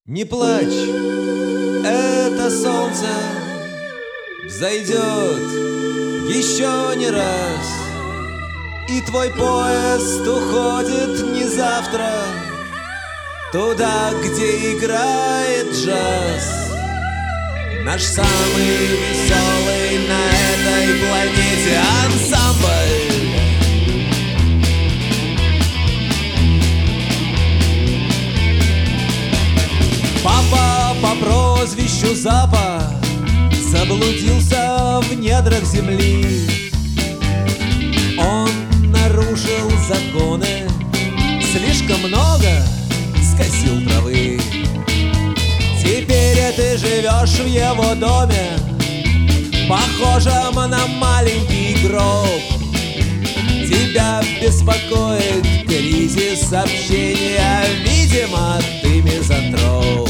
Не плачь, это солнце взойдет еще не раз, и твой поезд уходит не завтра туда, где играет джаз. Наш самый веселый на этой планете ансамбль. Папа по прозвищу Запа заблудился в недрах земли. Он нарушил законы, слишком много скосил травы. Теперь ты живешь в его доме, похожем на маленький гроб. Тебя беспокоит кризис общения, видимо, ты мизантроп.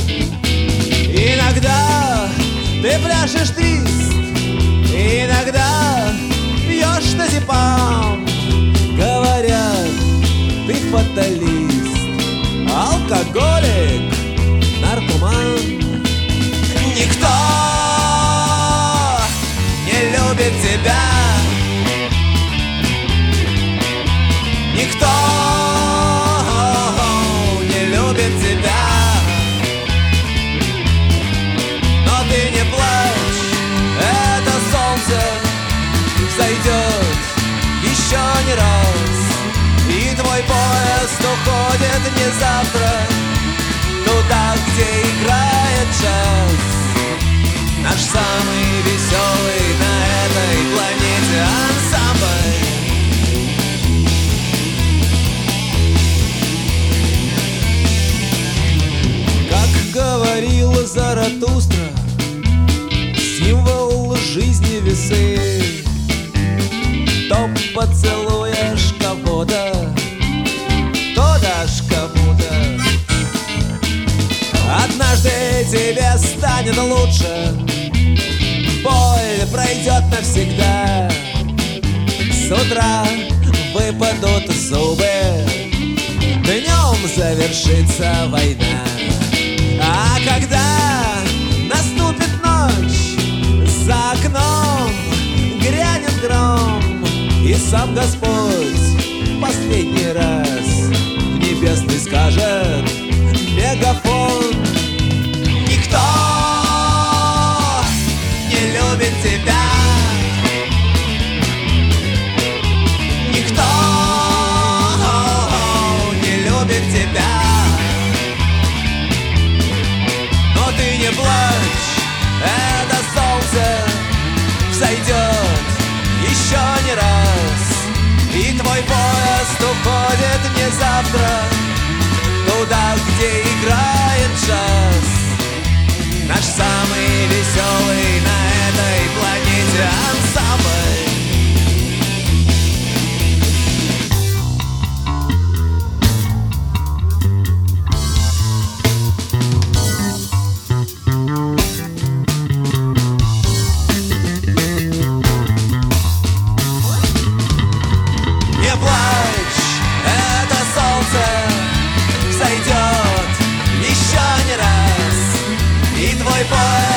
Иногда ты пляшешь твист, иногда пьешь назепам. Говорят, ты фаталист, алкоголик, наркоман. Никто не любит тебя, никто не любит тебя. Но ты не плачь, это солнце взойдет еще не раз, и твой поезд уходит не завтра туда, где играет джаз. Наш самый веселый на этой планете ансамбль. Как говорил Заратустра, символ жизни весы. То поцелуешь кого-то, то дашь кому-то. Однажды тебе станет лучше, боль пройдет навсегда. С утра выпадут зубы, днем завершится война. А когда наступит ночь, за окном грянет гром, и сам Господь последний раз в небесный скажет мегафон. Никто не любит тебя, никто не любит тебя. Но ты не плачь, это солнце взойдет еще не раз, и твой поезд уходит не завтра туда, где играет джаз. Наш самый веселый на этой планете ансамбль. Не плачь, это солнце взойдет еще не раз, и твой поезд